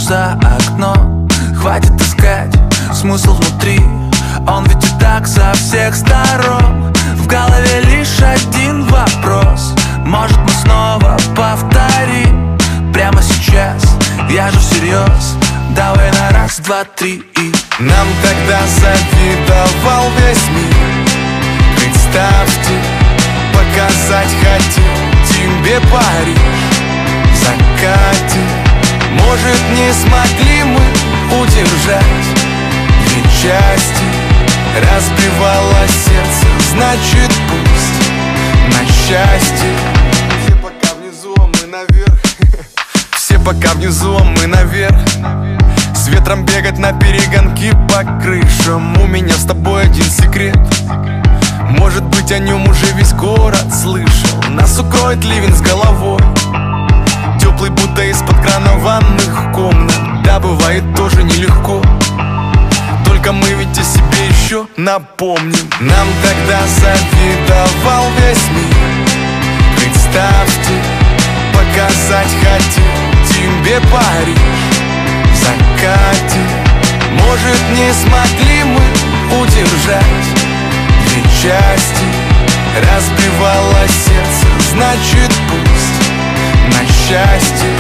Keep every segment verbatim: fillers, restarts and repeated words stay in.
за окном. Хватит искать смысл внутри, он ведь и так со всех сторон. В голове лишь один вопрос: может, мы снова повторим? Прямо сейчас, я же всерьез. Давай на раз, два, три и... Нам тогда завидовал весь мир. Представьте, показать хотел тебе Париж в закате. Может, не смогли мы удержать две части. Разбивало сердце, значит пусть на счастье. Все пока внизу, а мы наверх. Все пока внизу, а мы наверх. С ветром бегать на перегонки по крышам. У меня с тобой один секрет. Может быть, о нем уже весь город слышал. Нас укроет ливень с головой, теплый, будто из-под крана ванных комнат. Да, бывает тоже нелегко, только мы ведь о себе еще напомним. Нам тогда завидовал весь мир. Представьте, показать хотел тебе Париж в закате. Может, не смогли мы удержать две части. Разбивало сердце, значит пусть на счастье.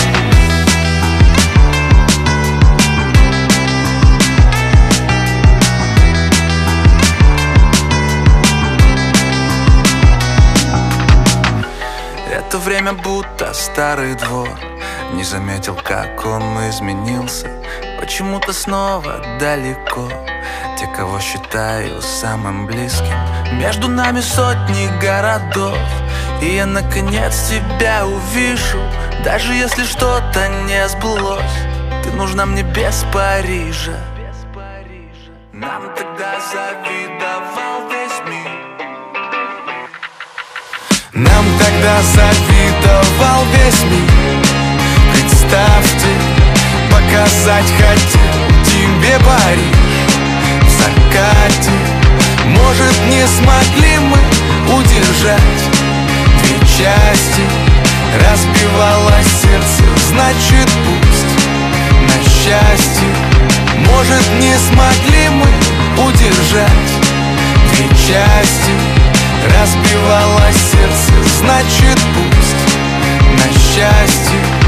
Это время будто старый двор. Не заметил, как он изменился. Почему-то снова далеко те, кого считаю самым близким. Между нами сотни городов, и я наконец тебя увижу. Даже если что-то не сбылось, ты нужна мне без Парижа. Нам тогда завидовал весь мир. Нам тогда завидовал весь мир. Представьте, показать хотел тебе Париж в закате. Может, не смогли мы удержать две части. Разбивало сердце, значит пусть на счастье. Может, не смогли мы удержать две части. Разбивало сердце, значит пусть на счастье.